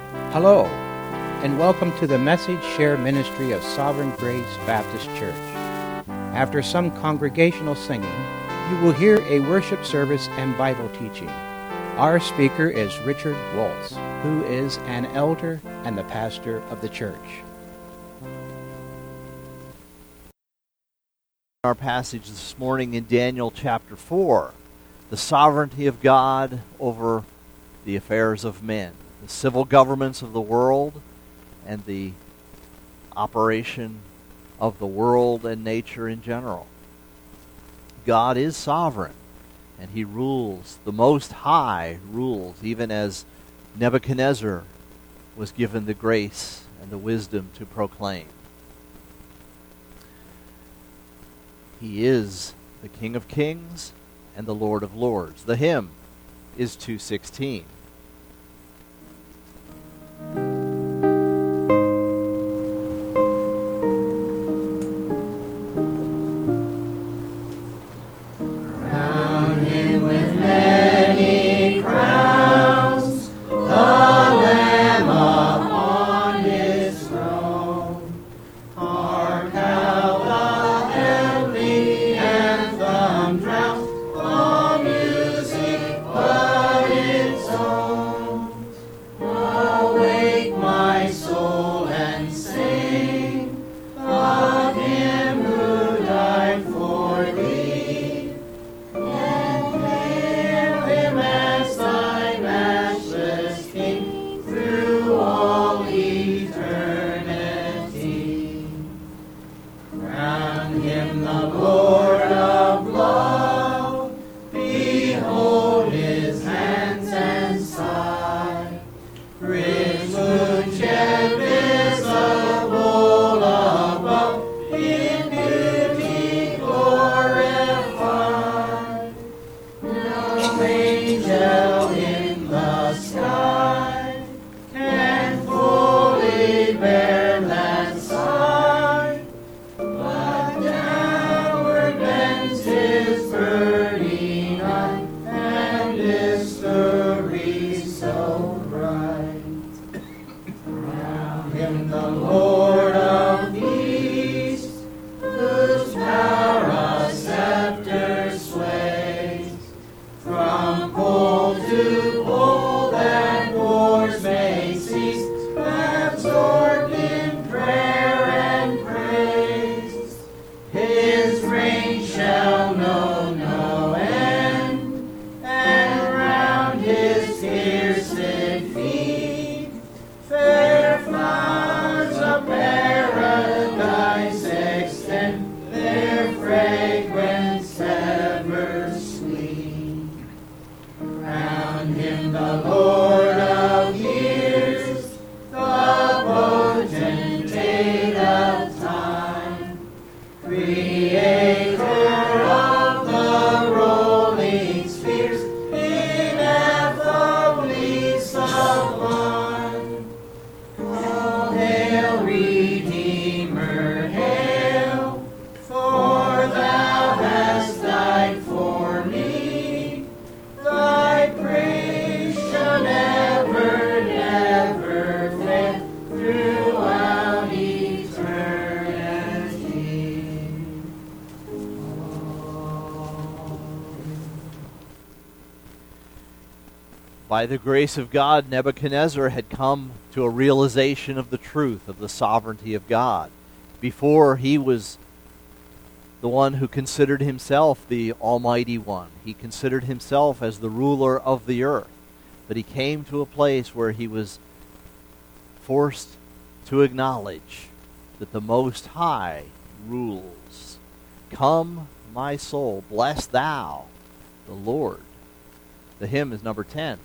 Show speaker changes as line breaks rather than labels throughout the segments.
Hello, and welcome to the Message Share Ministry of Sovereign Grace Baptist Church. After some congregational singing, you will hear a worship service and Bible teaching. Our speaker is Richard Waltz, who is an elder and the pastor of the church.
Our passage this morning in Daniel chapter 4, the sovereignty of God over the affairs of men, the civil governments of the world, and the operation of the world and nature in general. God is sovereign, and he rules. The Most High rules, even as Nebuchadnezzar was given the grace and the wisdom to proclaim. He is the King of Kings and the Lord of Lords. The hymn is 216. By the grace of God, Nebuchadnezzar had come to a realization of the truth of the sovereignty of God. Before, he was the one who considered himself the Almighty One. He considered himself as the ruler of the earth. But he came to a place where he was forced to acknowledge that the Most High rules. Come, my soul, bless thou the Lord. The hymn is number 10.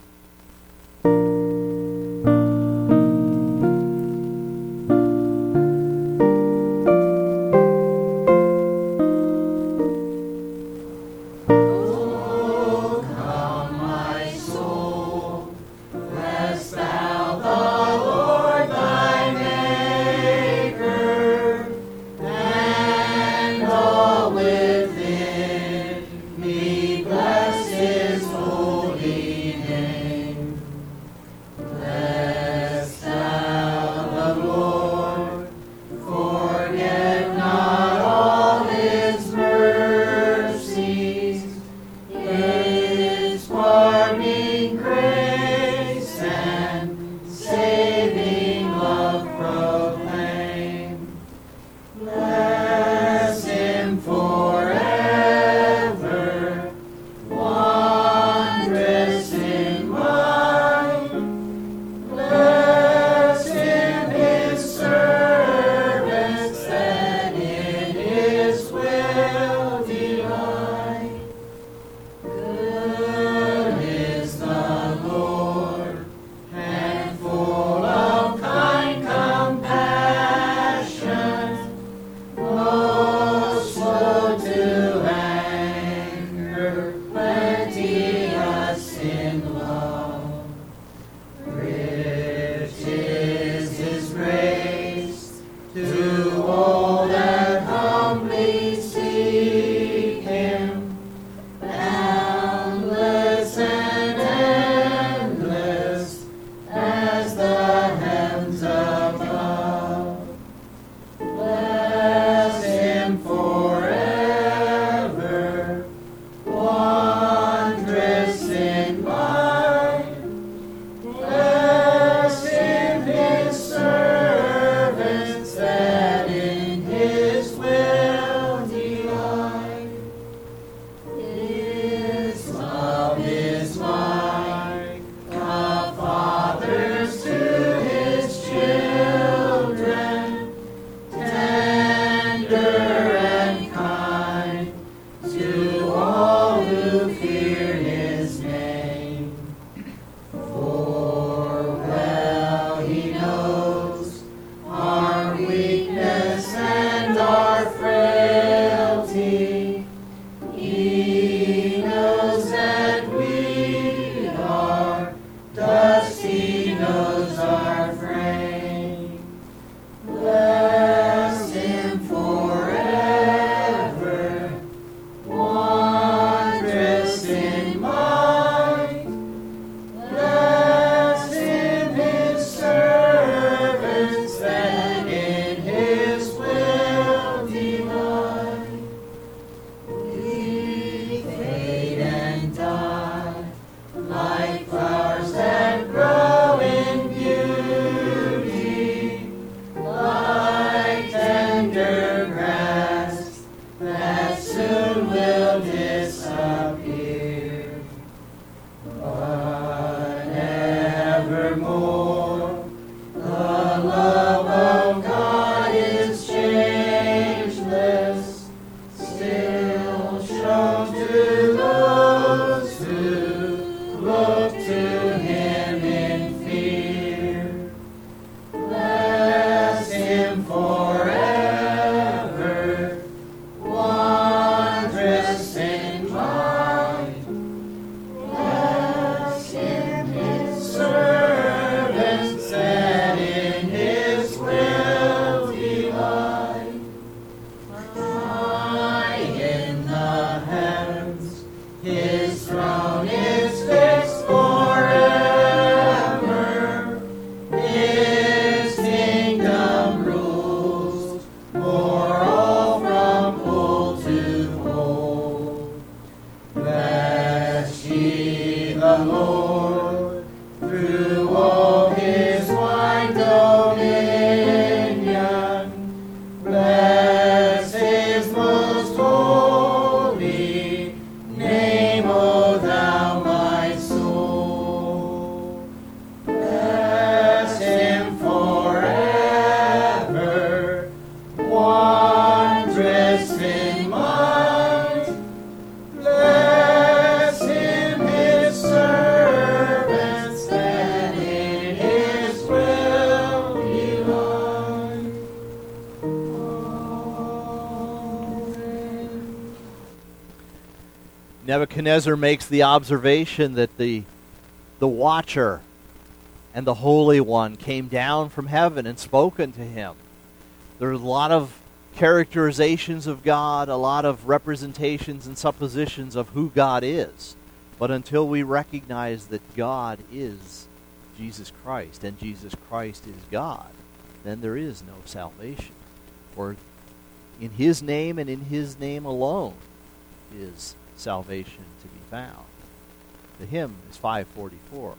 Nebuchadnezzar makes the observation that the watcher and the Holy One came down from heaven and spoken to him. There's a lot of characterizations of God, a lot of representations and suppositions of who God is. But until we recognize that God is Jesus Christ and Jesus Christ is God, then there is no salvation. For in His name and in His name alone is salvation to be found. The hymn is 544.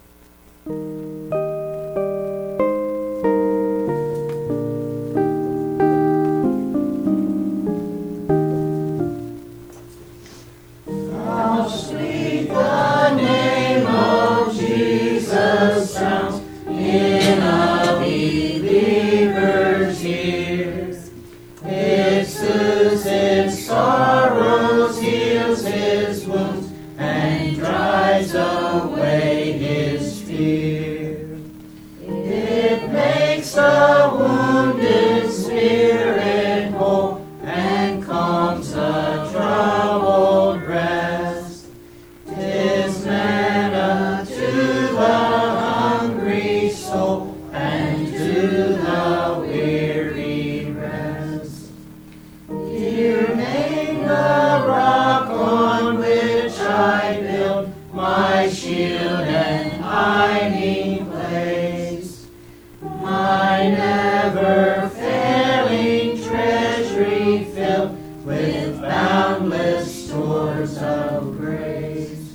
How sweet the name of Jesus sounds in a believer's ears. It soothes his sorrows, heals his wounds, and drives away his fear. It makes a wounded spirit whole and calms a troubled breast. 'Tis manna to the hungry soul and to the weary rest. Dear name, the rock on which I build my shield and hiding place, my never failing treasury filled with boundless stores of grace.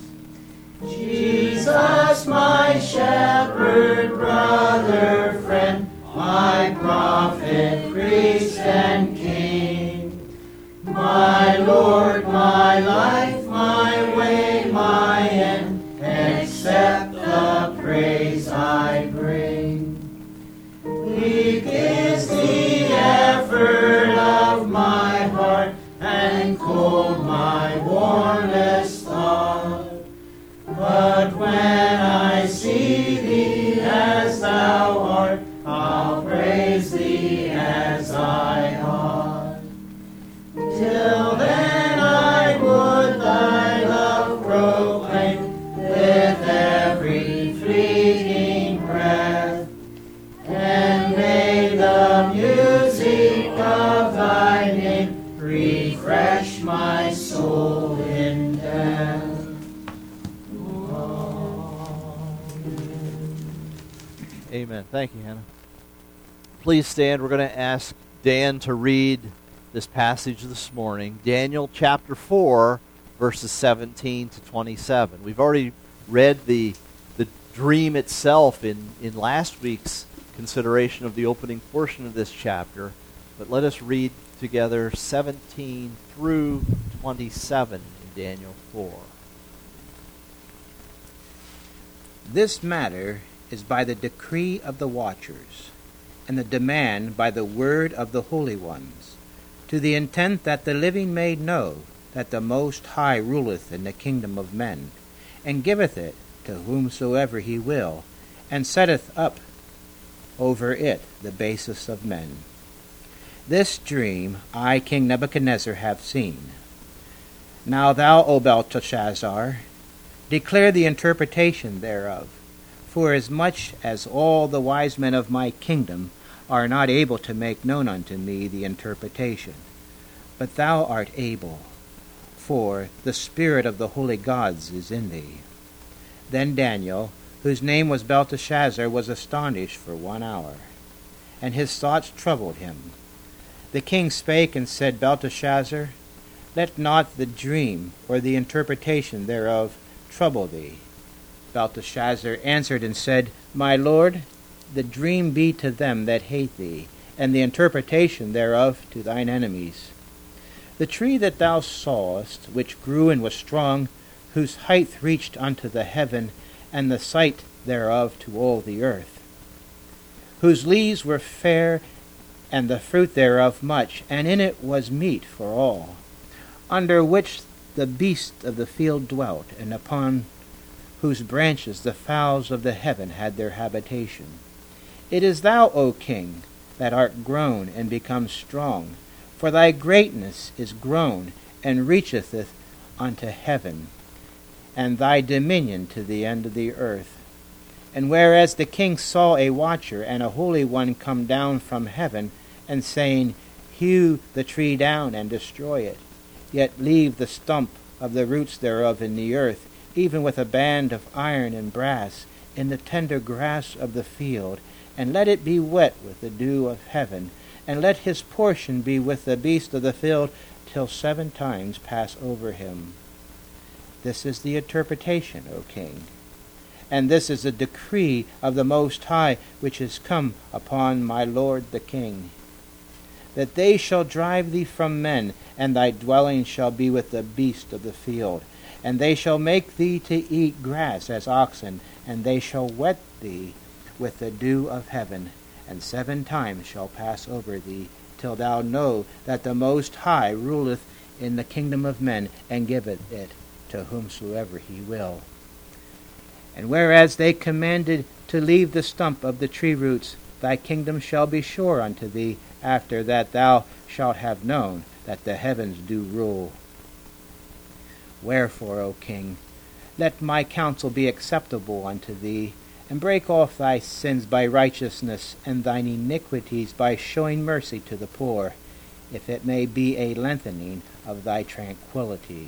Jesus, my shepherd, brother, friend, my prophet, priest, and king, my Lord, my life, my way, my end, accept the praise I bring. Weak is the effort of my heart, and cold my warmest thought. But when I see thee as thou art, I'll praise thee as I ought. Till then I would thy love proclaim with every fleeting breath, and may the music of thy name refresh my soul in death.
Amen. Thank you, Hannah. Please stand. We're going to ask Dan to read this passage this morning. Daniel chapter 4, verses 17 to 27. We've already read the dream itself in last week's consideration of the opening portion of this chapter. But let us read together 17 through 27 in Daniel 4.
This matter is by the decree of the watchers, and the demand by the word of the holy ones, to the intent that the living may know that the Most High ruleth in the kingdom of men, and giveth it to whomsoever he will, and setteth up over it the basis of men. This dream I, King Nebuchadnezzar, have seen. Now thou, O Belteshazzar, declare the interpretation thereof, forasmuch as all the wise men of my kingdom are not able to make known unto me the interpretation. But thou art able, for the spirit of the holy gods is in thee. Then Daniel, whose name was Belteshazzar, was astonished for 1 hour, and his thoughts troubled him. The king spake and said, Belteshazzar, let not the dream or the interpretation thereof trouble thee. Belteshazzar answered and said, My lord, the dream be to them that hate thee, and the interpretation thereof to thine enemies. The tree that thou sawest, which grew and was strong, whose height reached unto the heaven, and the sight thereof to all the earth, whose leaves were fair, and the fruit thereof much, and in it was meat for all, under which the beasts of the field dwelt, and upon whose branches the fowls of the heaven had their habitation. It is thou, O king, that art grown and become strong, for thy greatness is grown, and reacheth unto heaven, and thy dominion to the end of the earth. And whereas the king saw a watcher and a holy one come down from heaven, and saying, Hew the tree down and destroy it, yet leave the stump of the roots thereof in the earth, even with a band of iron and brass, in the tender grass of the field, and let it be wet with the dew of heaven, and let his portion be with the beast of the field, till 7 times pass over him. This is the interpretation, O king. And this is a decree of the Most High, which is come upon my lord the king, that they shall drive thee from men, and thy dwelling shall be with the beast of the field. And they shall make thee to eat grass as oxen, and they shall wet thee with the dew of heaven, and 7 times shall pass over thee, till thou know that the Most High ruleth in the kingdom of men, and giveth it to whomsoever he will. And whereas they commanded to leave the stump of the tree roots, thy kingdom shall be sure unto thee, after that thou shalt have known that the heavens do rule. Wherefore, O king, let my counsel be acceptable unto thee, and break off thy sins by righteousness, and thine iniquities by showing mercy to the poor, if it may be a lengthening of thy tranquility.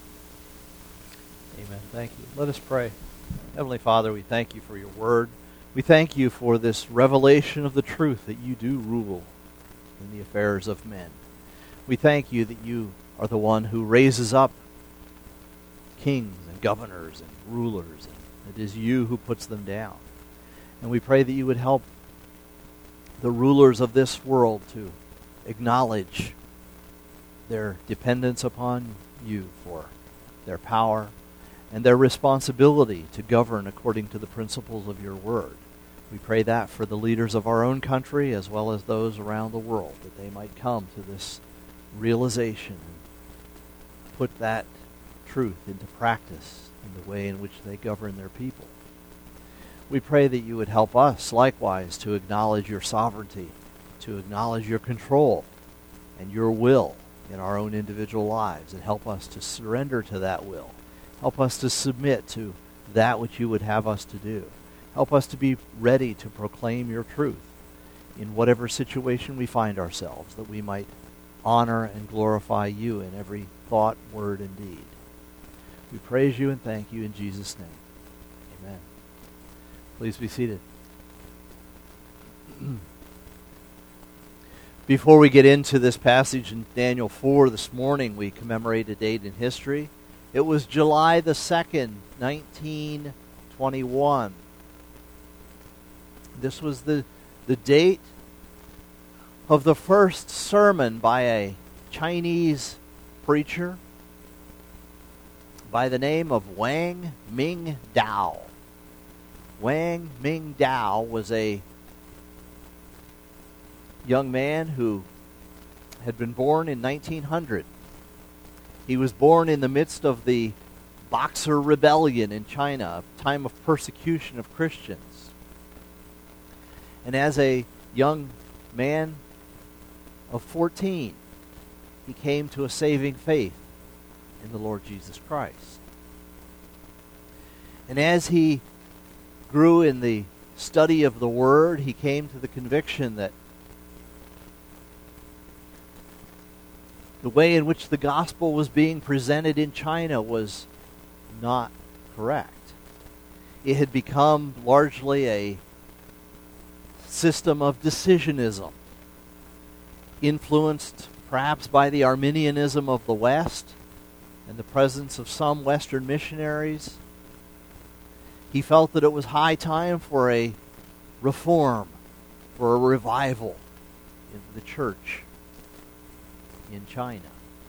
Amen. Thank you. Let us pray. Heavenly Father, we thank you for your word. We thank you for this revelation of the truth that you do rule in the affairs of men. We thank you that you are the one who raises up kings and governors and rulers, and it is you who puts them down. And we pray that you would help the rulers of this world to acknowledge their dependence upon you for their power and their responsibility to govern according to the principles of your word. We pray that for the leaders of our own country as well as those around the world, that they might come to this realization and put that truth into practice in the way in which they govern their people. We pray that you would help us likewise to acknowledge your sovereignty, to acknowledge your control and your will in our own individual lives, and help us to surrender to that will. Help us to submit to that which you would have us to do. Help us to be ready to proclaim your truth in whatever situation we find ourselves, that we might honor and glorify you in every thought, word, and deed. We praise you and thank you in Jesus' name. Amen. Please be seated. Before we get into this passage in Daniel 4 this morning, we commemorate a date in history. It was July the 2nd, 1921. This was the date of the first sermon by a Chinese preacher by the name of Wang Mingdao. Wang Mingdao was a young man who had been born in 1900. He was born in the midst of the Boxer Rebellion in China, a time of persecution of Christians. And as a young man of 14, he came to a saving faith in the Lord Jesus Christ. And as he grew in the study of the Word, he came to the conviction that the way in which the gospel was being presented in China was not correct. It had become largely a system of decisionism, influenced perhaps by the Arminianism of the West and the presence of some Western missionaries. He felt that it was high time for a reform, for a revival in the church in China.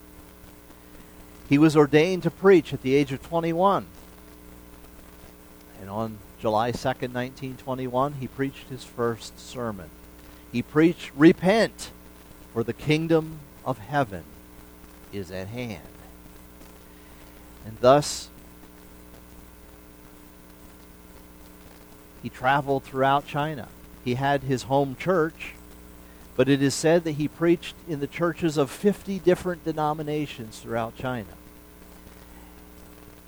He was ordained to preach at the age of 21. And on July 2nd, 1921, he preached his first sermon. He preached, "Repent, for the kingdom of heaven is at hand." And thus, he traveled throughout China. He had his home church, but it is said that he preached in the churches of 50 different denominations throughout China.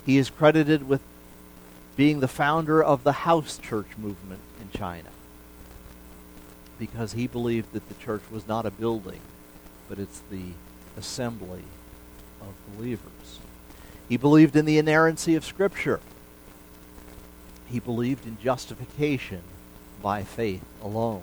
He is credited with being the founder of the house church movement in China, because he believed that the church was not a building, but it's the assembly of believers. He believed in the inerrancy of Scripture. He believed in justification by faith alone.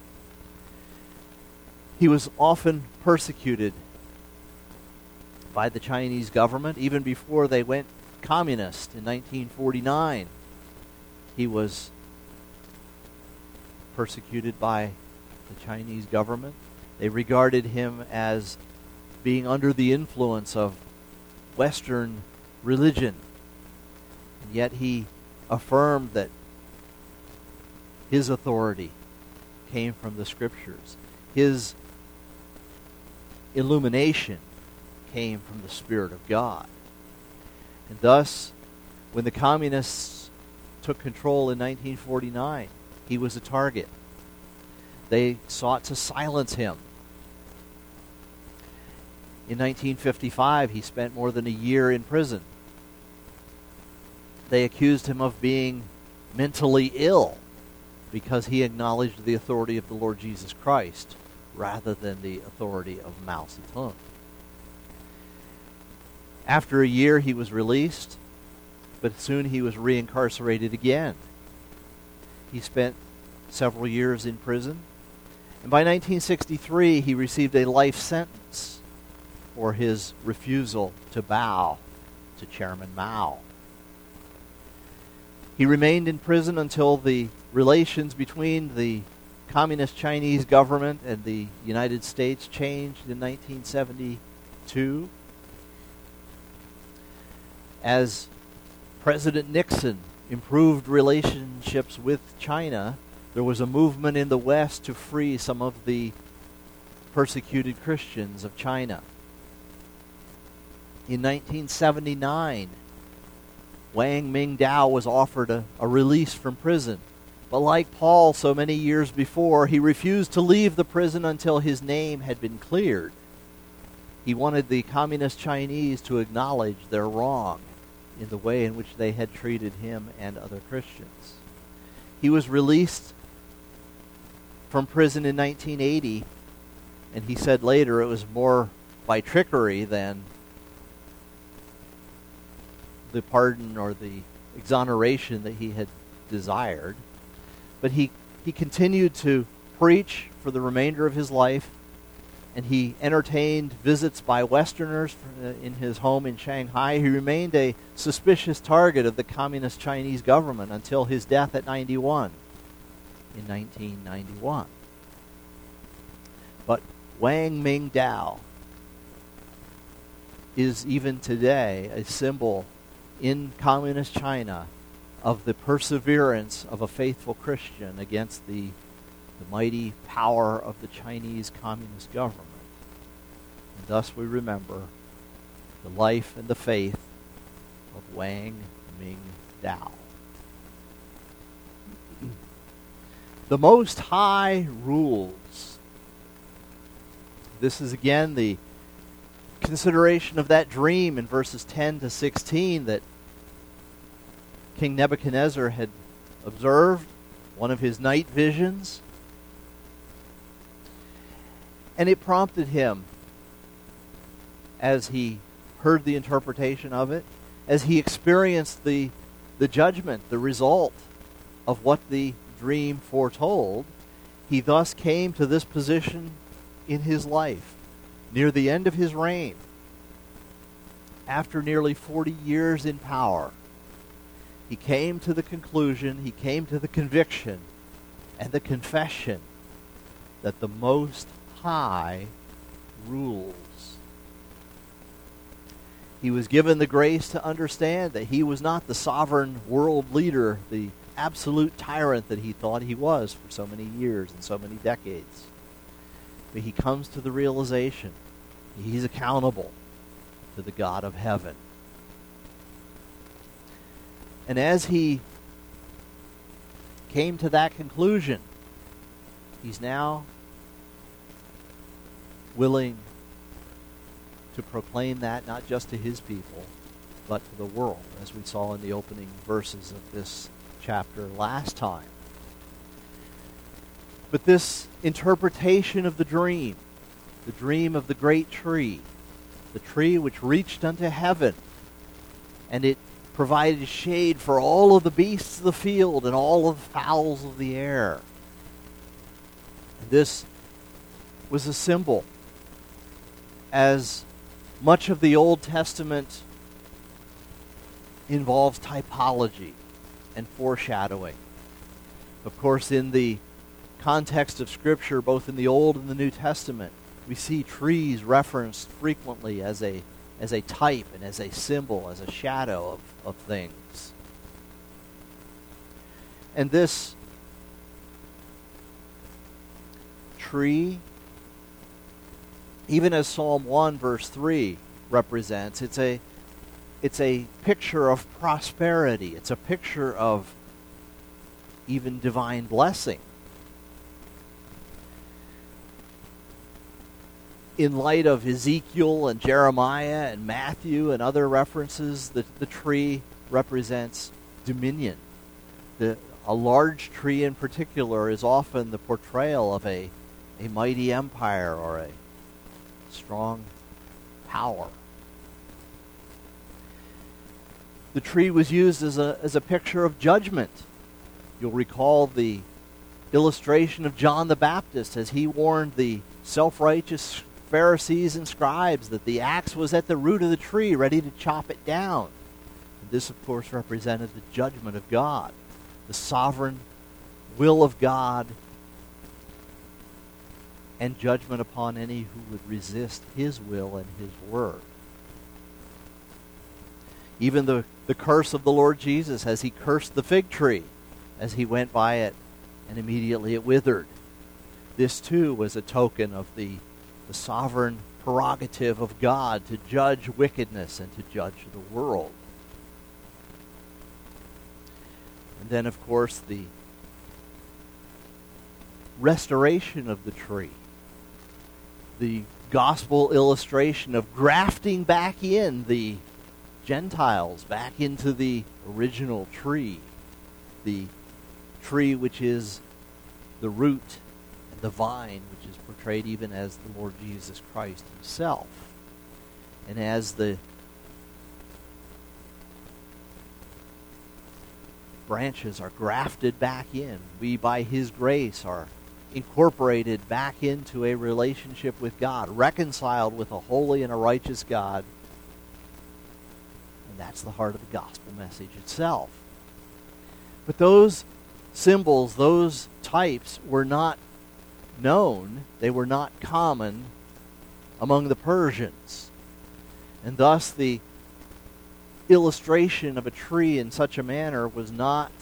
He was often persecuted by the Chinese government. Even before they went communist in 1949, he was persecuted by the Chinese government. They regarded him as being under the influence of Western religion. And yet he affirmed that his authority came from the Scriptures. His illumination came from the Spirit of God. And thus, when the communists took control in 1949, he was a target. They sought to silence him. In 1955, he spent more than a year in prison. They accused him of being mentally ill because he acknowledged the authority of the Lord Jesus Christ rather than the authority of Mao Zedong. After a year, he was released, but soon he was reincarcerated again. He spent several years in prison, and by 1963, he received a life sentence for his refusal to bow to Chairman Mao. He remained in prison until the relations between the Communist Chinese government and the United States changed in 1972. As President Nixon improved relationships with China, there was a movement in the West to free some of the persecuted Christians of China. In 1979, Wang Mingdao was offered a release from prison. But like Paul so many years before, he refused to leave the prison until his name had been cleared. He wanted the Communist Chinese to acknowledge their wrong in the way in which they had treated him and other Christians. He was released from prison in 1980, and he said later it was more by trickery than the pardon or the exoneration that he had desired. But he continued to preach for the remainder of his life, and he entertained visits by Westerners in his home in Shanghai. He remained a suspicious target of the Communist Chinese government until his death at 91 in 1991. But Wang Mingdao is even today a symbol in Communist China of the perseverance of a faithful Christian against the mighty power of the Chinese Communist government. And thus we remember the life and the faith of Wang Mingdao. The Most High rules. This is again the consideration of that dream in verses 10 to 16 that King Nebuchadnezzar had observed, one of his night visions. And it prompted him, as he heard the interpretation of it, as he experienced the judgment, the result of what the dream foretold, he thus came to this position in his life, near the end of his reign, after nearly 40 years in power. He came to the conclusion, he came to the conviction and the confession that the Most High rules. He was given the grace to understand that he was not the sovereign world leader, the absolute tyrant that he thought he was for so many years and so many decades. But he comes to the realization he's accountable to the God of heaven. And as he came to that conclusion, he's now willing to proclaim that not just to his people, but to the world, as we saw in the opening verses of this chapter last time. But this interpretation of the dream of the great tree, the tree which reached unto heaven, and it provided shade for all of the beasts of the field and all of the fowls of the air. And this was a symbol, as much of the Old Testament involves typology and foreshadowing. Of course, in the context of Scripture, both in the Old and the New Testament, we see trees referenced frequently as a type and as a symbol, as a shadow of things. And this tree, even as Psalm 1 verse 3 represents, it's a picture of prosperity. It's a picture of even divine blessing. In light of Ezekiel and Jeremiah and Matthew and other references, the tree represents dominion. A large tree in particular is often the portrayal of a mighty empire or a strong power. The tree was used as a picture of judgment. You'll recall the illustration of John the Baptist as he warned the self-righteous Pharisees and scribes that the axe was at the root of the tree, ready to chop it down. And this, of course, represented the judgment of God, the sovereign will of God, and judgment upon any who would resist his will and his word. Even the curse of the Lord Jesus, as he cursed the fig tree as he went by it, and immediately it withered. This too was a token of the sovereign prerogative of God to judge wickedness and to judge the world. And then, of course, the restoration of the tree, the gospel illustration of grafting back in the Gentiles back into the original tree, the tree which is the root and the vine, which is portrayed even as the Lord Jesus Christ himself. And as the branches are grafted back in, we by his grace are incorporated back into a relationship with God, reconciled with a holy and a righteous God. And that's the heart of the gospel message itself. But those symbols, those types were not known, they were not common among the Persians. And thus the illustration of a tree in such a manner was not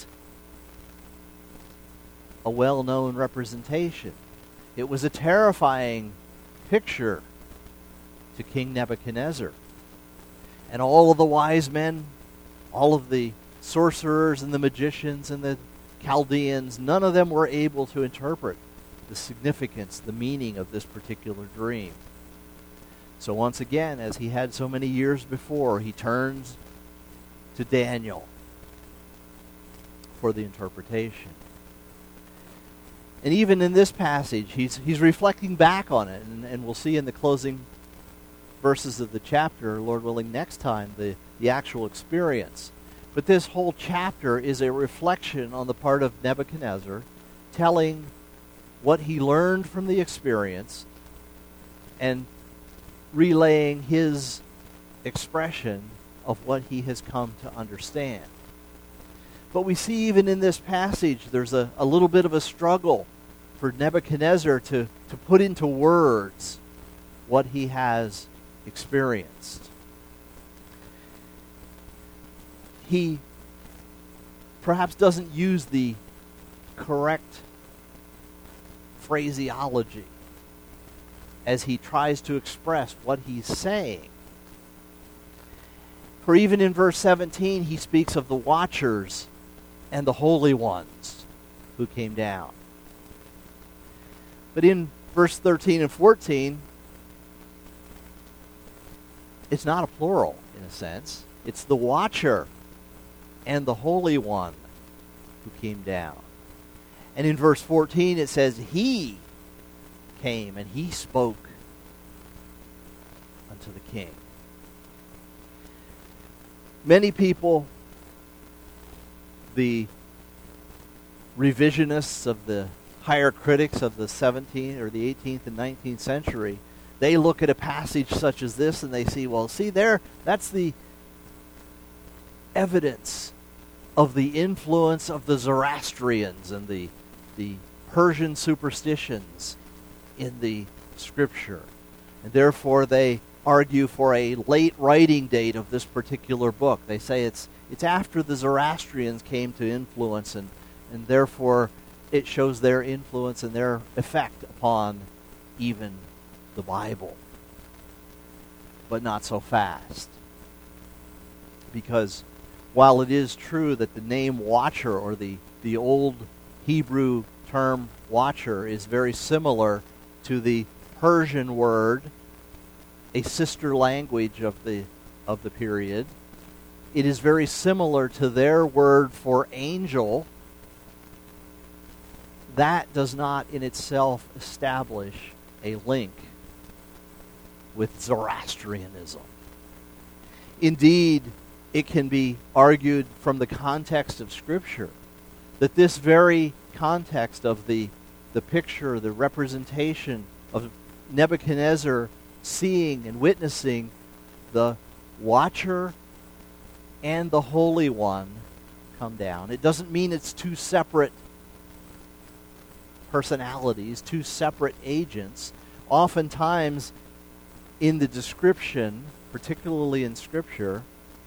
a well-known representation. It was a terrifying picture to King Nebuchadnezzar. And all of the wise men, all of the sorcerers and the magicians and the Chaldeans, none of them were able to interpret the significance, the meaning of this particular dream. So once again, as he had so many years before, he turns to Daniel for the interpretation. And even in this passage, he's reflecting back on it, and we'll see in the closing verses of the chapter, Lord willing, next time, the actual experience. But this whole chapter is a reflection on the part of Nebuchadnezzar, telling what he learned from the experience and relaying his expression of what he has come to understand. But we see even in this passage there's a little bit of a struggle for Nebuchadnezzar to put into words what he has experienced. He perhaps doesn't use the correct phraseology as he tries to express what he's saying. For even in verse 17, he speaks of the watchers and the holy ones who came down. But in verse 13 and 14, it's not a plural in a sense. It's the watcher and the Holy One who came down. And in verse 14 it says, he came and he spoke unto the king. Many people, the revisionists of the higher critics of the 17th or the 18th and 19th century, they look at a passage such as this and they see, well, see there, that's the evidence of the influence of the Zoroastrians and the Persian superstitions in the Scripture. And therefore they argue for a late writing date of this particular book. They say it's after the Zoroastrians came to influence, and therefore it shows their influence and their effect upon even the Bible. But not so fast. Because while it is true that the name watcher, or the old Hebrew term watcher, is very similar to the Persian word, a sister language of the period, it is very similar to their word for angel. That does not in itself establish a link with Zoroastrianism. Indeed, it can be argued from the context of Scripture that this very context of the picture, the representation of Nebuchadnezzar seeing and witnessing the watcher and the Holy One come down. It doesn't mean it's two separate personalities, two separate agents. Oftentimes in the description, particularly in Scripture,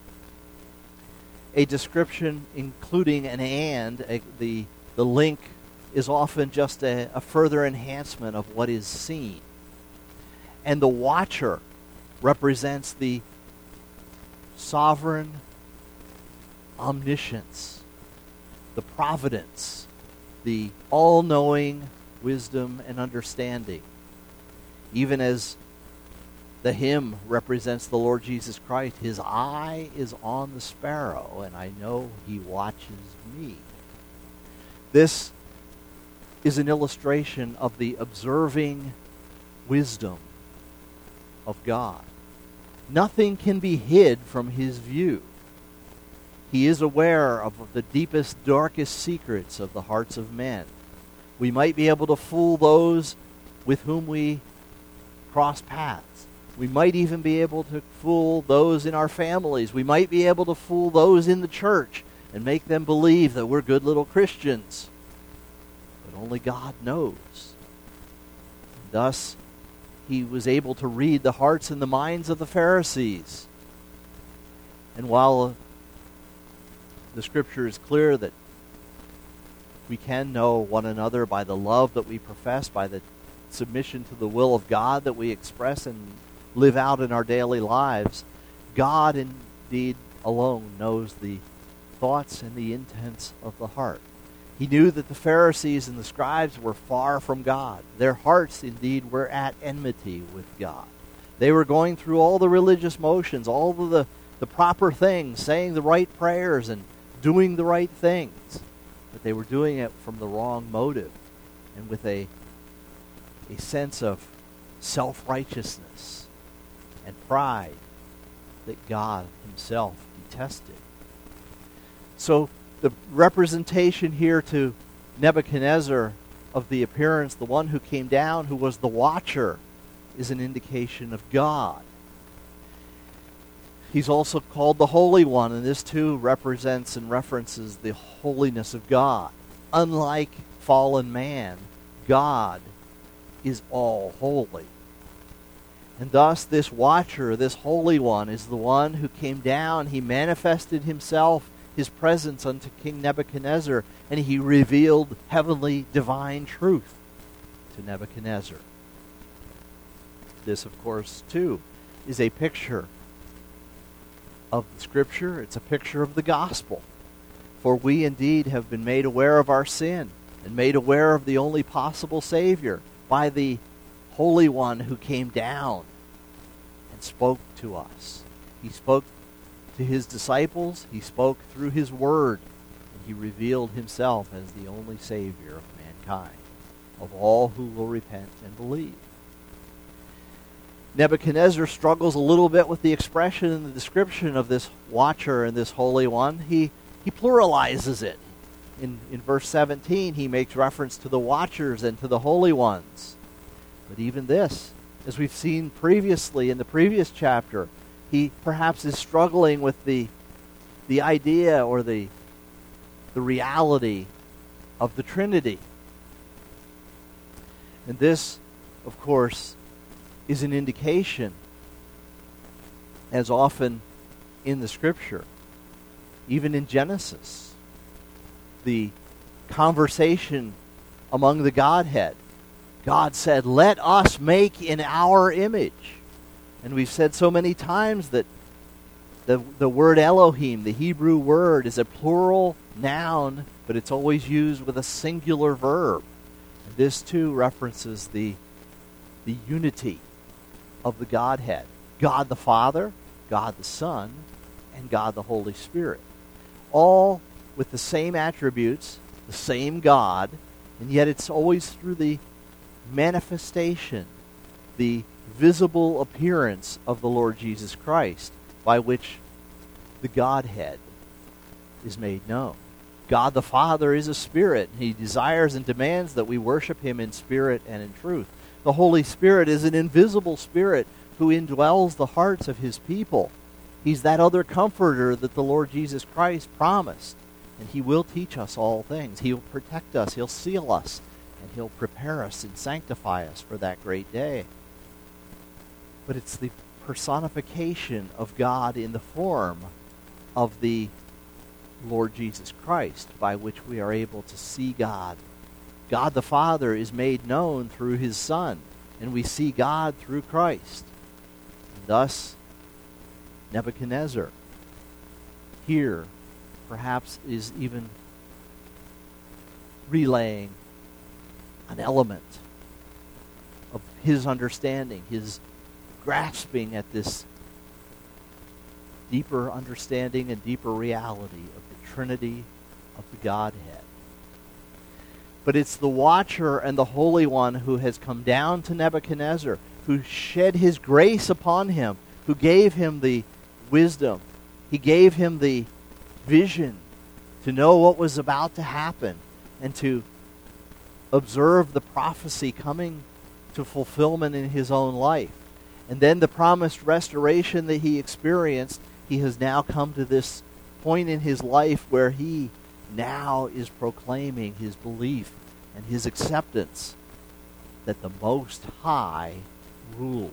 a description including an and, the link is often just a further enhancement of what is seen. And the watcher represents the sovereign omniscience, the providence, the all-knowing wisdom and understanding. Even as the hymn represents the Lord Jesus Christ, his eye is on the sparrow, and I know he watches me. This is an illustration of the observing wisdom of God. Nothing can be hid from his view. He is aware of the deepest, darkest secrets of the hearts of men. We might be able to fool those with whom we cross paths. We might even be able to fool those in our families. We might be able to fool those in the church and make them believe that we're good little Christians. But only God knows. Thus, he was able to read the hearts and the minds of the Pharisees. And while the Scripture is clear that we can know one another by the love that we profess, by the submission to the will of God that we express and live out in our daily lives, God indeed alone knows the thoughts and the intents of the heart. He knew that the Pharisees and the scribes were far from God. Their hearts indeed were at enmity with God. They were going through all the religious motions, all of the proper things, saying the right prayers and doing the right things. But they were doing it from the wrong motive and with a sense of self-righteousness and pride that God himself detested. So the representation here to Nebuchadnezzar of the appearance, the one who came down, who was the watcher, is an indication of God. He's also called the Holy One, and this too represents and references the holiness of God. Unlike fallen man, God is all holy. And thus this watcher, this Holy One, is the one who came down. He manifested himself, his presence unto King Nebuchadnezzar, and he revealed heavenly divine truth to Nebuchadnezzar. This, of course, too, is a picture of the Scripture. It's a picture of the gospel. For we indeed have been made aware of our sin and made aware of the only possible Savior by the Holy One who came down and spoke to us. He spoke to his disciples, he spoke through his word, and he revealed himself as the only Savior of mankind, of all who will repent and believe. Nebuchadnezzar struggles a little bit with the expression and the description of this watcher and this Holy One. He pluralizes it. In verse 17, he makes reference to the watchers and to the Holy Ones. But even this, as we've seen previously in the previous chapter, he perhaps is struggling with the idea or the reality of the Trinity. And this, of course, is an indication, as often in the Scripture, even in Genesis, the conversation among the Godhead. God said, "Let us make in our image." And we've said so many times that the word Elohim, the Hebrew word, is a plural noun, but it's always used with a singular verb. And this too references the unity of the Godhead. God the Father, God the Son, and God the Holy Spirit. All with the same attributes, the same God, and yet it's always through the manifestation, the visible appearance of the Lord Jesus Christ, by which the Godhead is made known. God the Father is a spirit. He desires and demands that we worship him in spirit and in truth. The Holy Spirit is an invisible spirit who indwells the hearts of his people. He's that other comforter that the Lord Jesus Christ promised. And he will teach us all things. He'll protect us. He'll seal us. And he'll prepare us and sanctify us for that great day. But it's the personification of God in the form of the Lord Jesus Christ by which we are able to see God. God the Father is made known through his Son, and we see God through Christ. And thus, Nebuchadnezzar here perhaps is even relaying an element of his understanding, his grasping at this deeper understanding and deeper reality of the Trinity of the Godhead. But it's the watcher and the Holy One who has come down to Nebuchadnezzar, who shed his grace upon him, who gave him the wisdom. He gave him the vision to know what was about to happen and to observe the prophecy coming to fulfillment in his own life. And then the promised restoration that he experienced, he has now come to this point in his life where he now is proclaiming his belief and his acceptance that the Most High rules.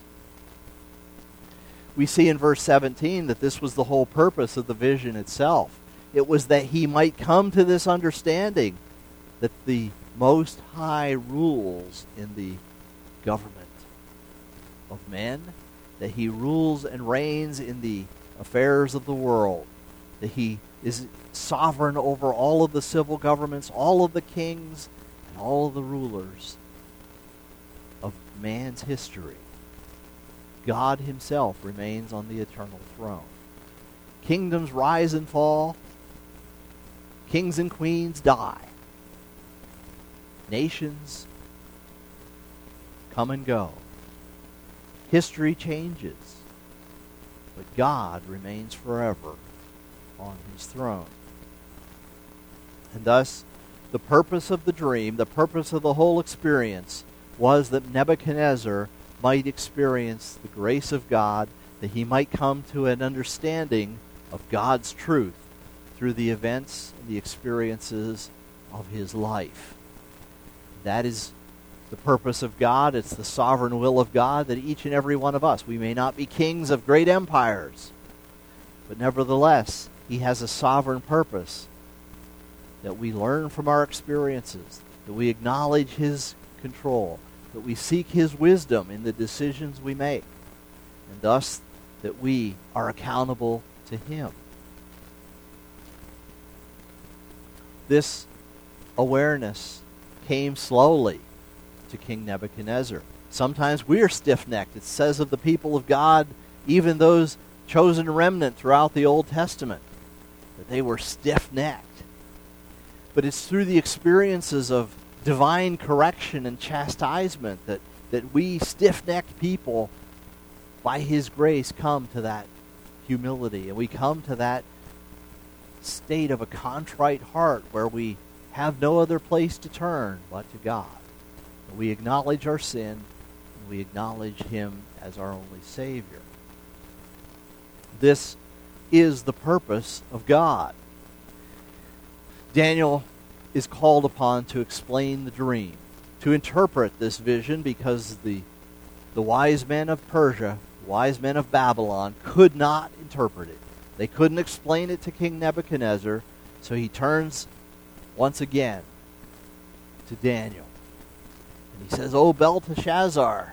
We see in verse 17 that this was the whole purpose of the vision itself. It was that he might come to this understanding that the Most High rules in the government of men, that he rules and reigns in the affairs of the world, that he is sovereign over all of the civil governments, all of the kings, and all of the rulers of man's history. God himself remains on the eternal throne. Kingdoms rise and fall. Kings and queens die. Nations come and go. History changes. But God remains forever on his throne. And thus, the purpose of the dream, the purpose of the whole experience, was that Nebuchadnezzar might experience the grace of God, that he might come to an understanding of God's truth through the events and the experiences of his life. That is the purpose of God. It's the sovereign will of God that each and every one of us, we may not be kings of great empires, but nevertheless, he has a sovereign purpose that we learn from our experiences, that we acknowledge his control, that we seek his wisdom in the decisions we make, and thus that we are accountable to him. This awareness came slowly to King Nebuchadnezzar. Sometimes we are stiff-necked. It says of the people of God, even those chosen remnant throughout the Old Testament, that they were stiff-necked. But it's through the experiences of divine correction and chastisement that we stiff-necked people, by His grace, come to that humility. And we come to that state of a contrite heart where we have no other place to turn but to God. And we acknowledge our sin, and we acknowledge Him as our only Savior. This is the purpose of God. Daniel is called upon to explain the dream, to interpret this vision, because the wise men of Persia, the wise men of Babylon, could not interpret it. They couldn't explain it to King Nebuchadnezzar, so he turns once again to Daniel. And he says, O Belteshazzar,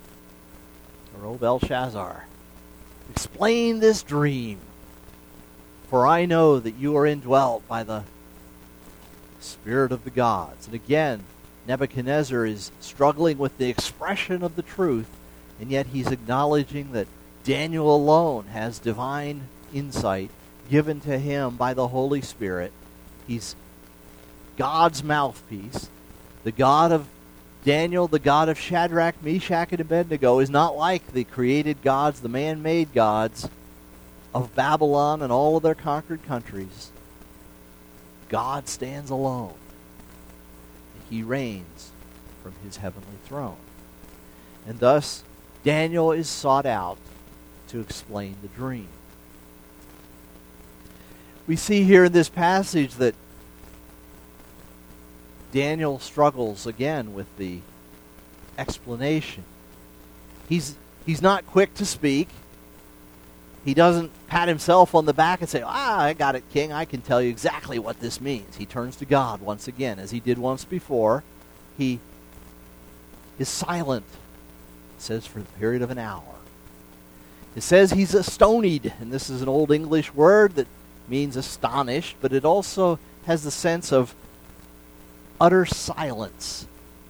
explain this dream, for I know that you are indwelt by the Spirit of the gods. And again, Nebuchadnezzar is struggling with the expression of the truth, and yet he's acknowledging that Daniel alone has divine insight given to him by the Holy Spirit. He's God's mouthpiece. The God of Daniel, the God of Shadrach, Meshach, and Abednego, is not like the created gods, the man-made gods of Babylon and all of their conquered countries. God stands alone. He reigns from His heavenly throne. And thus, Daniel is sought out to explain the dream. We see here in this passage that Daniel struggles again with the explanation. He's not quick to speak. He doesn't pat himself on the back and say, I got it, King. I can tell you exactly what this means. He turns to God once again, as he did once before. He is silent, it says, for the period of an hour. It says he's astonied, and this is an Old English word that means astonished, but it also has the sense of utter silence.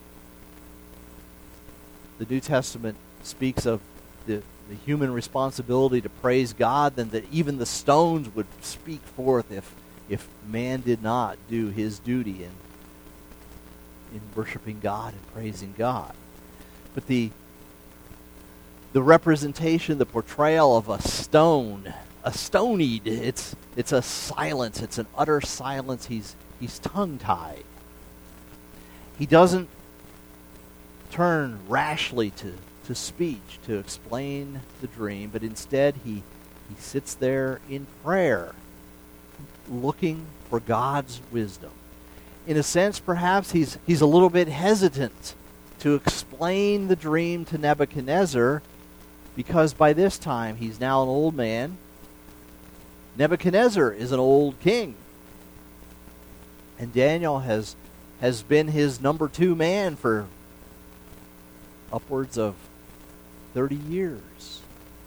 The New Testament speaks of the human responsibility to praise God, and that even the stones would speak forth if man did not do his duty in worshiping God and praising God. But the representation, the portrayal of a stone, astonied, it's a silence, it's an utter silence. He's tongue-tied. He doesn't turn rashly to speech to explain the dream, but instead he sits there in prayer, looking for God's wisdom. In a sense, perhaps he's a little bit hesitant to explain the dream to Nebuchadnezzar, because by this time he's now an old man. Nebuchadnezzar is an old king, and Daniel has been his number 2 man for upwards of 30 years.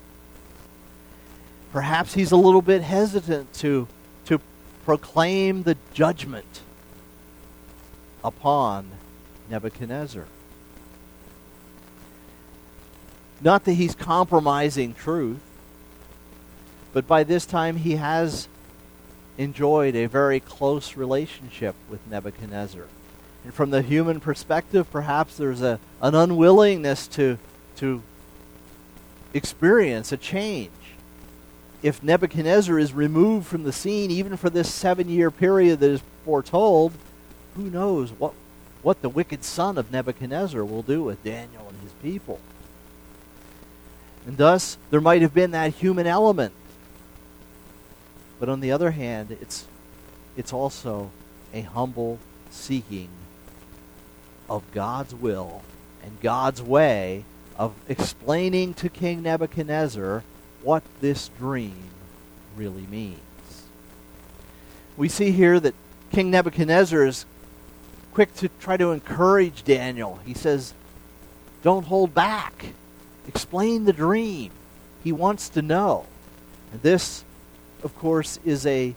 Perhaps he's a little bit hesitant to proclaim the judgment upon Nebuchadnezzar. Not that he's compromising truth, but by this time he has enjoyed a very close relationship with Nebuchadnezzar. And from the human perspective, perhaps there's an unwillingness to experience a change. If Nebuchadnezzar is removed from the scene, even for this 7-year period that is foretold, who knows what the wicked son of Nebuchadnezzar will do with Daniel and his people. And thus, there might have been that human element. But on the other hand, it's also a humble seeking of God's will and God's way of explaining to King Nebuchadnezzar what this dream really means. We see here that King Nebuchadnezzar is quick to try to encourage Daniel. He says, don't hold back. Explain the dream. He wants to know. And this, of course, is a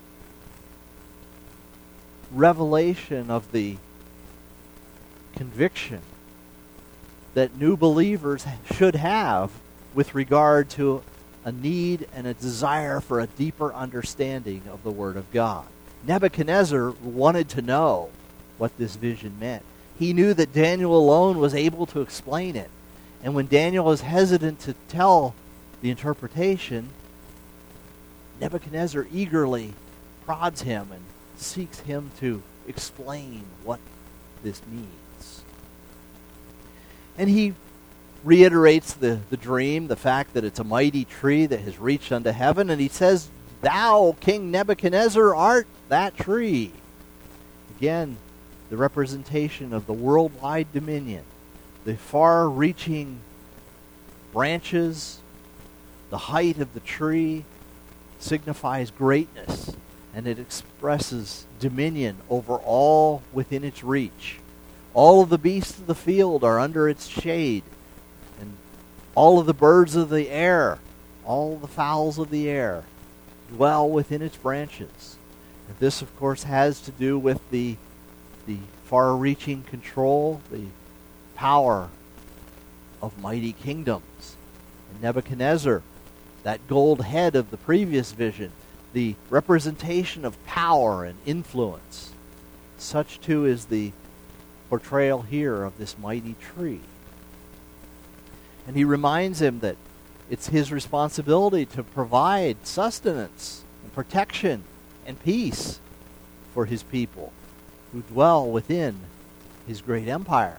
revelation of the conviction that new believers should have with regard to a need and a desire for a deeper understanding of the Word of God. Nebuchadnezzar wanted to know what this vision meant. He knew that Daniel alone was able to explain it. And when Daniel is hesitant to tell the interpretation, Nebuchadnezzar eagerly prods him and seeks him to explain what this means. And he reiterates the dream, the fact that it's a mighty tree that has reached unto heaven, and he says, "Thou, King Nebuchadnezzar, art that tree." Again, the representation of the worldwide dominion, the far-reaching branches, the height of the tree signifies greatness, and it expresses dominion over all within its reach. All of the beasts of the field are under its shade, and all of the birds of the air, all the fowls of the air, dwell within its branches. And this, of course, has to do with the far-reaching control, the power of mighty kingdoms. And Nebuchadnezzar, that gold head of the previous vision, the representation of power and influence. Such, too, is the portrayal here of this mighty tree. And he reminds him that it's his responsibility to provide sustenance and protection and peace for his people who dwell within his great empire.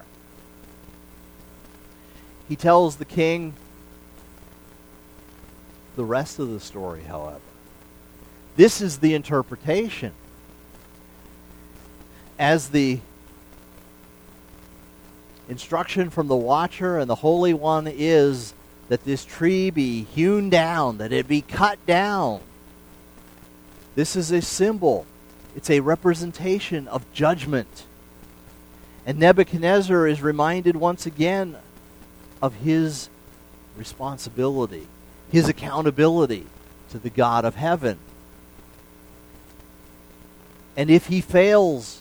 He tells the king the rest of the story, however. This is the interpretation. As the instruction from the Watcher and the Holy One is that this tree be hewn down, that it be cut down. This is a symbol. It's a representation of judgment. And Nebuchadnezzar is reminded once again of his responsibility, his accountability to the God of heaven. And if he fails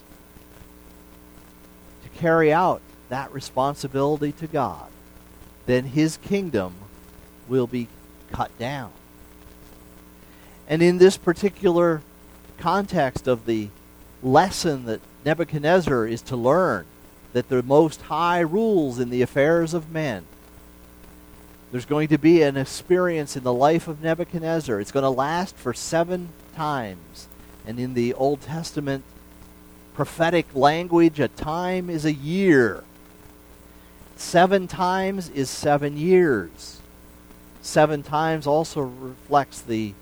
to carry out that responsibility to God, then his kingdom will be cut down. And in this particular context of the lesson that Nebuchadnezzar is to learn, that the Most High rules in the affairs of men, there's going to be an experience in the life of Nebuchadnezzar. It's going to last for 7 times. And in the Old Testament prophetic language, a time is a year. 7 times is 7 years. 7 times also reflects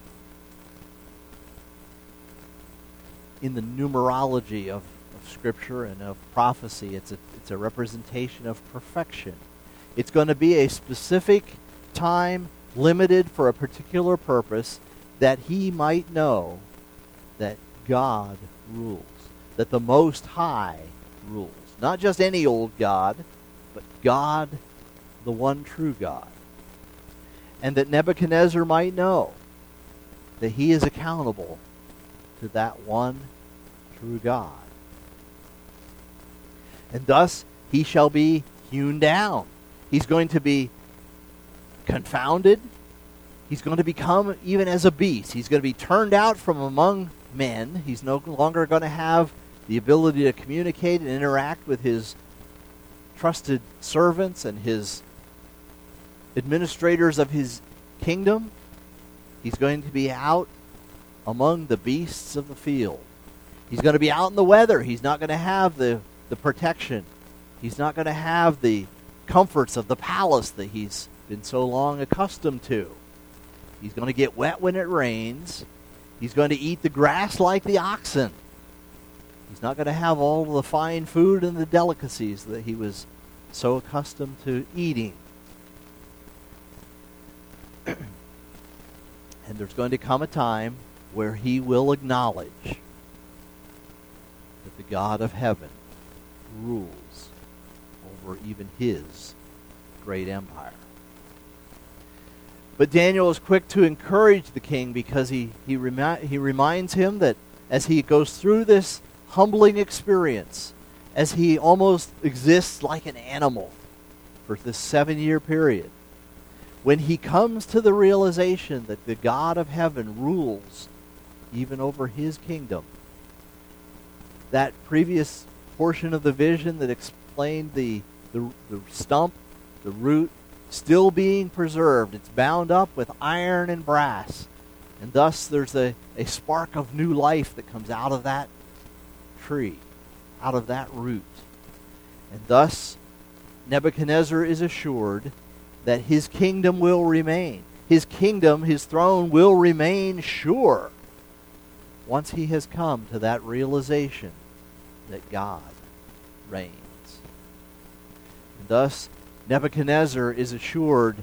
in the numerology of Scripture and of prophecy, it's a representation of perfection. It's going to be a specific time limited for a particular purpose, that he might know that God rules, that the Most High rules. Not just any old God, but God, the one true God. And that Nebuchadnezzar might know that he is accountable to that one true God. And thus he shall be hewn down. He's going to be confounded. He's going to become even as a beast. He's going to be turned out from among men. He's no longer going to have the ability to communicate and interact with his trusted servants and his administrators of his kingdom. He's going to be out among the beasts of the field. He's going to be out in the weather. He's not going to have the protection. He's not going to have the comforts of the palace that he's been so long accustomed to. He's going to get wet when it rains. He's going to eat the grass like the oxen. He's not going to have all the fine food and the delicacies that he was so accustomed to eating. And there's going to come a time where he will acknowledge that the God of heaven rules over even his great empire. But Daniel is quick to encourage the king, because he reminds him that as he goes through this humbling experience, as he almost exists like an animal for this 7-year period, when he comes to the realization that the God of heaven rules even over his kingdom, that previous portion of the vision that explained the stump, the root, still being preserved. It's bound up with iron and brass. And thus there's a spark of new life that comes out of that tree, out of that root. And thus Nebuchadnezzar is assured that his kingdom will remain. His kingdom, his throne will remain sure once he has come to that realization that God reigns. And thus Nebuchadnezzar is assured,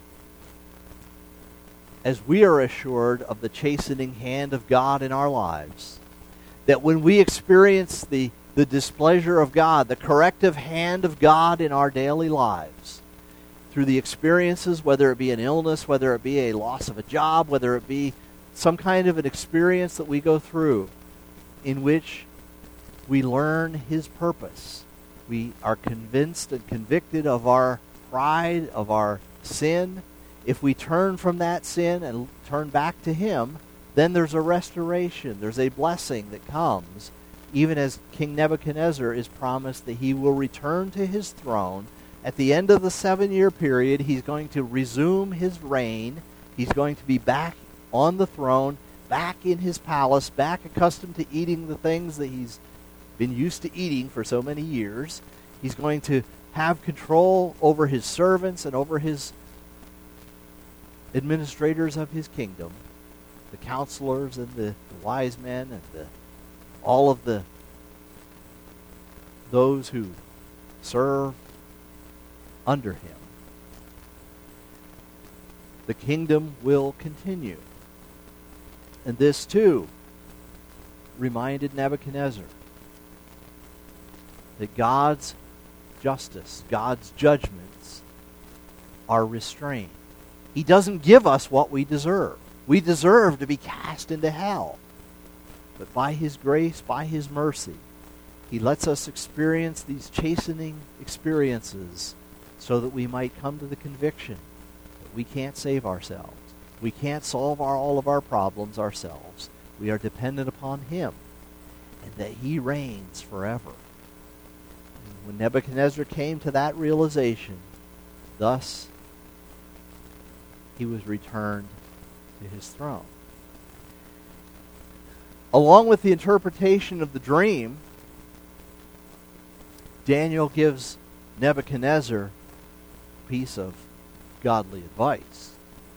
as we are assured of the chastening hand of God in our lives, that when we experience the displeasure of God, the corrective hand of God in our daily lives, through the experiences, whether it be an illness, whether it be a loss of a job, whether it be some kind of an experience that we go through in which we learn his purpose. We are convinced and convicted of our pride, of our sin. If we turn from that sin and turn back to him, then there's a restoration. There's a blessing that comes, even as King Nebuchadnezzar is promised that he will return to his throne. At the end of the 7-year period, he's going to resume his reign. He's going to be back on the throne, back in his palace, back accustomed to eating the things that he's been used to eating for so many years. He's going to have control over his servants and over his administrators of his kingdom, the counselors and the wise men and all of those who serve under him. The kingdom will continue. And this too reminded Nebuchadnezzar that God's justice, God's judgments are restrained. He doesn't give us what we deserve. We deserve to be cast into hell. But by his grace, by his mercy, he lets us experience these chastening experiences so that we might come to the conviction that we can't save ourselves. We can't solve all of our problems ourselves. We are dependent upon him, and that he reigns forever. When Nebuchadnezzar came to that realization, thus he was returned to his throne. Along with the interpretation of the dream, Daniel gives Nebuchadnezzar a piece of godly advice.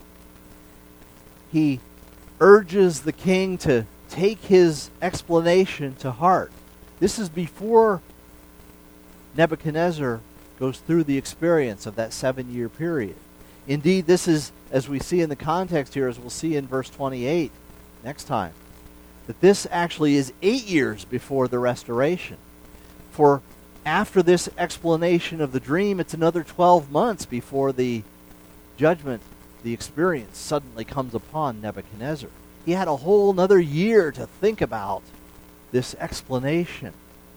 He urges the king to take his explanation to heart. This is before Nebuchadnezzar goes through the experience of that 7-year period. Indeed, this is, as we see in the context here, as we'll see in verse 28 next time, that this actually is 8 years before the restoration. For after this explanation of the dream, it's another 12 months before the judgment, the experience, suddenly comes upon Nebuchadnezzar. He had a whole another year to think about this explanation.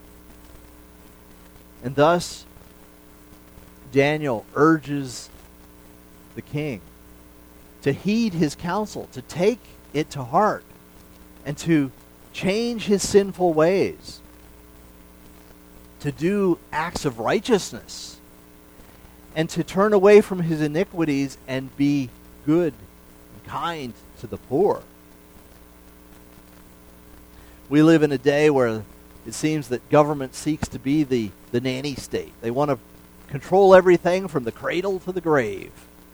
And thus, Daniel urges the king to heed his counsel, to take it to heart, and to change his sinful ways, to do acts of righteousness, and to turn away from his iniquities and be good and kind to the poor. We live in a day where it seems that government seeks to be the nanny state. They want to control everything from the cradle to the grave.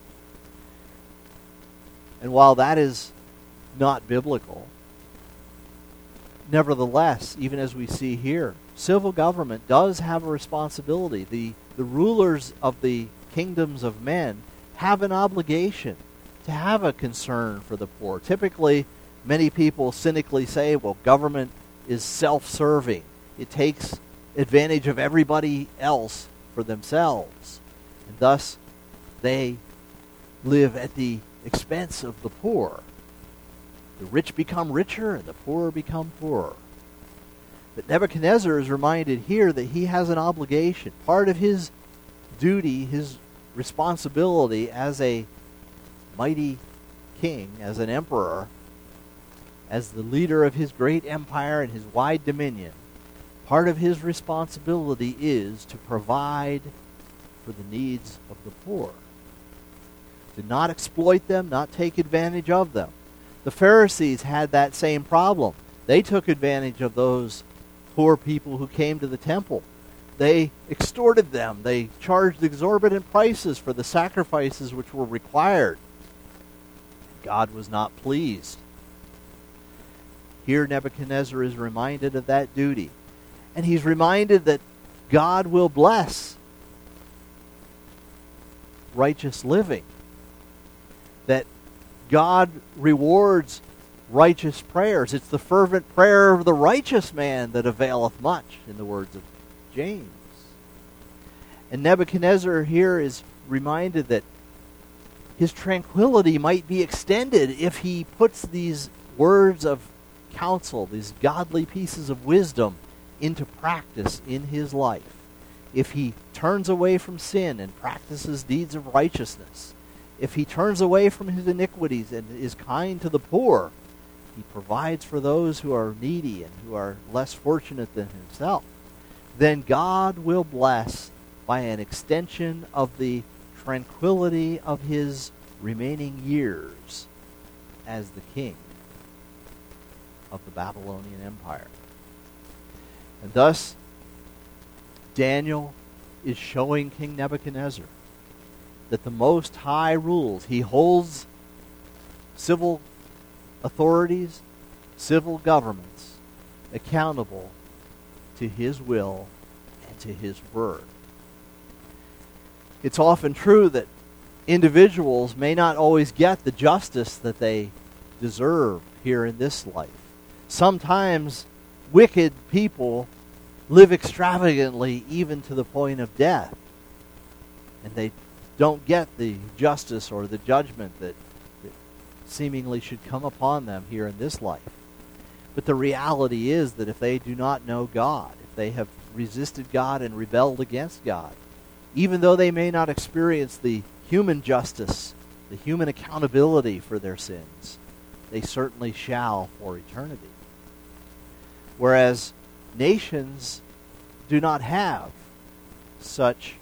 And while that is not biblical, nevertheless, even as we see here, civil government does have a responsibility. The rulers of the kingdoms of men have an obligation to have a concern for the poor. Typically, many people cynically say, well, government is self-serving. It takes advantage of everybody else for themselves. And thus, they live at the expense of the poor. The rich become richer and the poor become poorer. But Nebuchadnezzar is reminded here that he has an obligation. Part of his duty, his responsibility as a mighty king, as an emperor, as the leader of his great empire and his wide dominion, part of his responsibility is to provide for the needs of the poor, to not exploit them, not take advantage of them. The Pharisees had that same problem. They took advantage of those poor people who came to the temple. They extorted them. They charged exorbitant prices for the sacrifices which were required. God was not pleased. Here Nebuchadnezzar is reminded of that duty. And he's reminded that God will bless righteous living. That God rewards righteous prayers. It's the fervent prayer of the righteous man that availeth much, in the words of James. And Nebuchadnezzar here is reminded that his tranquility might be extended if he puts these words of counsel, these godly pieces of wisdom, into practice in his life. If he turns away from sin and practices deeds of righteousness, if he turns away from his iniquities and is kind to the poor, he provides for those who are needy and who are less fortunate than himself, then God will bless by an extension of the tranquility of his remaining years as the king of the Babylonian Empire. And thus, Daniel is showing King Nebuchadnezzar that the Most High rules. He holds civil authorities, civil governments accountable to his will and to his word. It's often true that individuals may not always get the justice that they deserve here in this life. Sometimes wicked people live extravagantly even to the point of death, and they don't get the justice or the judgment that seemingly should come upon them here in this life. But the reality is that if they do not know God, if they have resisted God and rebelled against God, even though they may not experience the human justice, the human accountability for their sins, they certainly shall for eternity. Whereas nations do not have such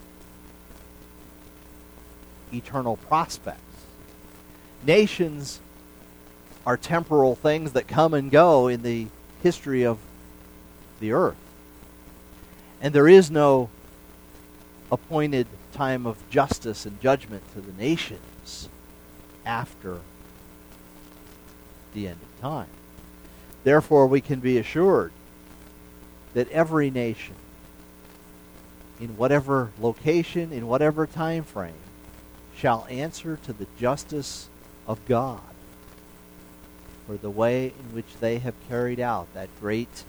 eternal prospects. Nations are temporal things that come and go in the history of the earth. And there is no appointed time of justice and judgment to the nations after the end of time. Therefore, we can be assured that every nation, in whatever location, in whatever time frame, shall answer to the justice of God for the way in which they have carried out that great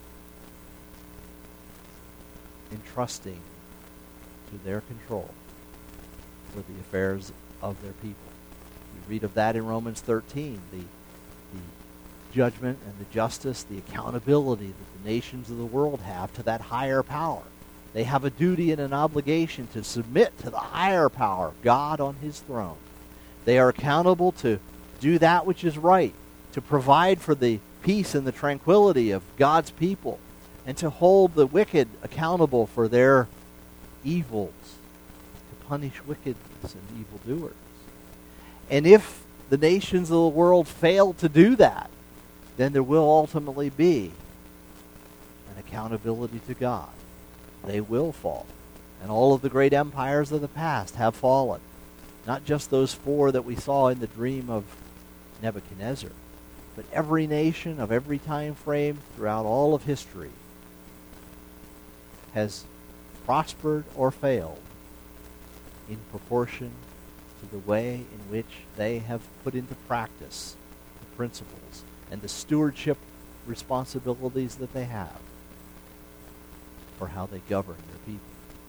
entrusting to their control for the affairs of their people. We read of that in Romans 13, the judgment and the justice, the accountability that the nations of the world have to that higher power. They have a duty and an obligation to submit to the higher power, God on his throne. They are accountable to do that which is right, to provide for the peace and the tranquility of God's people, and to hold the wicked accountable for their evils, to punish wickedness and evildoers. And if the nations of the world fail to do that, then there will ultimately be an accountability to God. They will fall. And all of the great empires of the past have fallen. Not just those four that we saw in the dream of Nebuchadnezzar, but every nation of every time frame throughout all of history has prospered or failed in proportion to the way in which they have put into practice the principles and the stewardship responsibilities that they have for how they govern their people.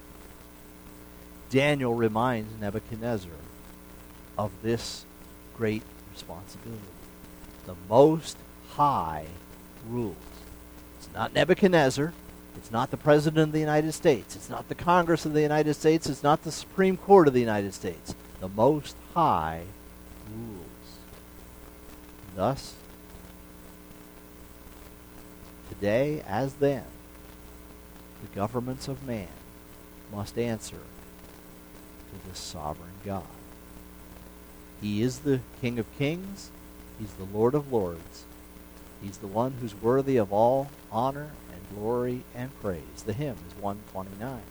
Daniel reminds Nebuchadnezzar of this great responsibility. The Most High rules. It's not Nebuchadnezzar. It's not the President of the United States. It's not the Congress of the United States. It's not the Supreme Court of the United States. The Most High rules. Thus, today as then, the governments of man must answer to this sovereign God. He is the King of kings. He's the Lord of lords. He's the one who's worthy of all honor and glory and praise. The hymn is 129.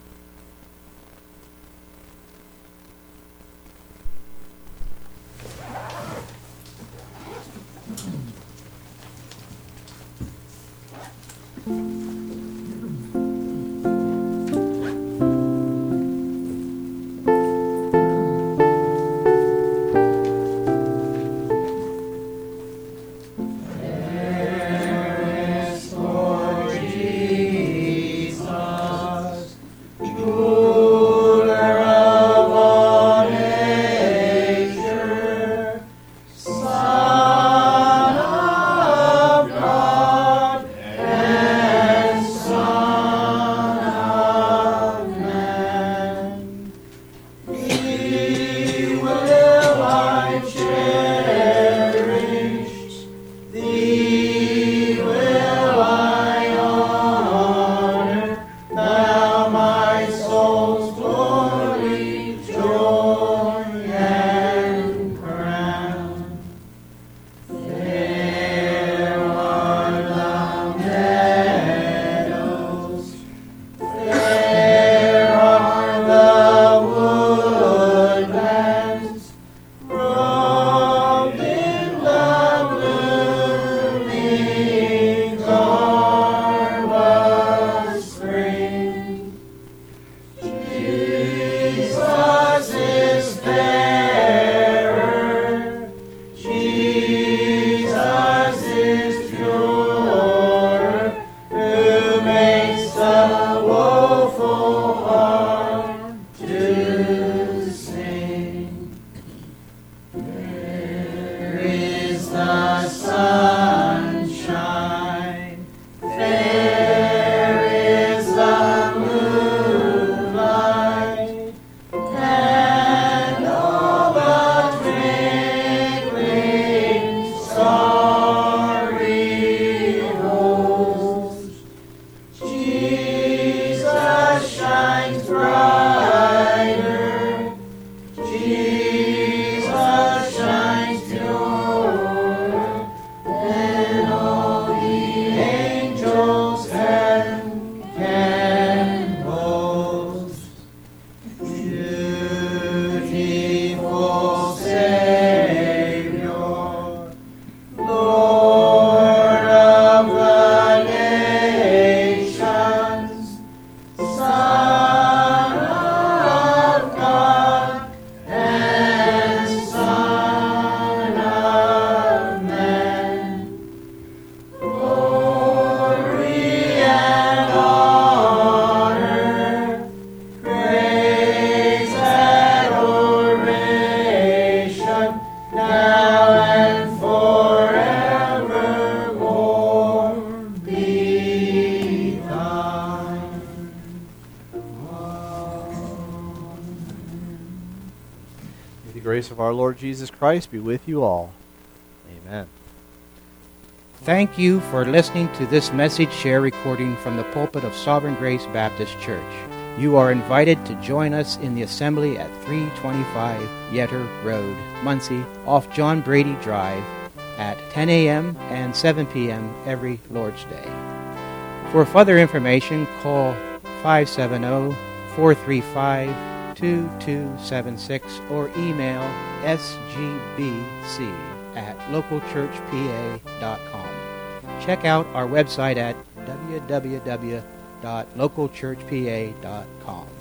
grace of our Lord Jesus Christ be with you all. Amen.
Thank you for listening to this message share recording from the pulpit of Sovereign Grace Baptist Church. You are invited to join us in the assembly at 325 Yetter Road, Muncie, off John Brady Drive at 10 a.m. and 7 p.m. every Lord's Day. For further information, call 570-435-2276 or email sgbc@localchurchpa.com. Check out our website at www.localchurchpa.com.